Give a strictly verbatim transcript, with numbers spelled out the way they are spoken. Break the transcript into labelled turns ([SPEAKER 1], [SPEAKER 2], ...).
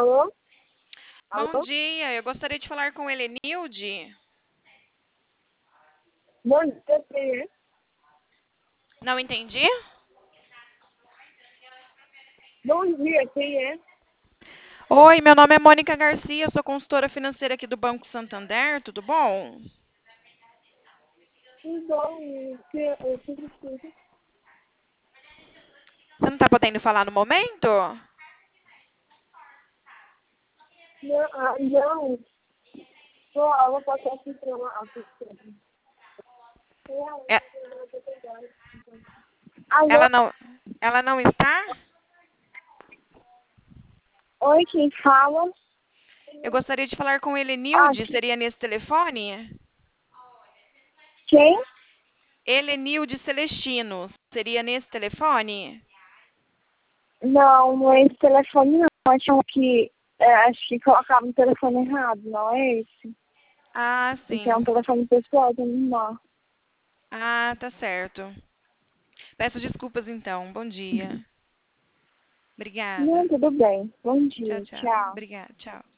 [SPEAKER 1] Alô?
[SPEAKER 2] Bom
[SPEAKER 1] Alô?
[SPEAKER 2] dia, eu gostaria de falar com Helenilde.
[SPEAKER 1] Bom dia, quem é?
[SPEAKER 2] Não entendi?
[SPEAKER 1] Bom dia, quem é?
[SPEAKER 2] Oi, meu nome é Mônica Garcia, sou consultora financeira aqui do Banco Santander, tudo bom?
[SPEAKER 1] Tudo bom? O que eu que preciso?
[SPEAKER 2] Você não está podendo falar no momento?
[SPEAKER 1] Não, ah, não. Só eu vou passar aqui para uma assistente.
[SPEAKER 2] É-
[SPEAKER 1] Alô?
[SPEAKER 2] Ela não, ela não está?
[SPEAKER 1] Oi, quem fala?
[SPEAKER 2] Eu gostaria de falar com
[SPEAKER 1] Ah,
[SPEAKER 2] Helenilde,
[SPEAKER 1] que-
[SPEAKER 2] seria nesse telefone?
[SPEAKER 1] quem?
[SPEAKER 2] Helenilde Celestino, seria nesse telefone?
[SPEAKER 1] Não, não é esse telefone não. Acho que, é, acho que colocaram o telefone errado, não é esse?
[SPEAKER 2] Ah,
[SPEAKER 1] Esse é um
[SPEAKER 2] sim.
[SPEAKER 1] telefone pessoal da minha irmã.
[SPEAKER 2] Ah, tá certo. Peço desculpas então. Bom dia.
[SPEAKER 1] Não,
[SPEAKER 2] Obrigada.
[SPEAKER 1] tudo bem. Bom
[SPEAKER 2] Tchau,
[SPEAKER 1] dia,
[SPEAKER 2] tchau.
[SPEAKER 1] tchau.
[SPEAKER 2] Obrigada. Tchau.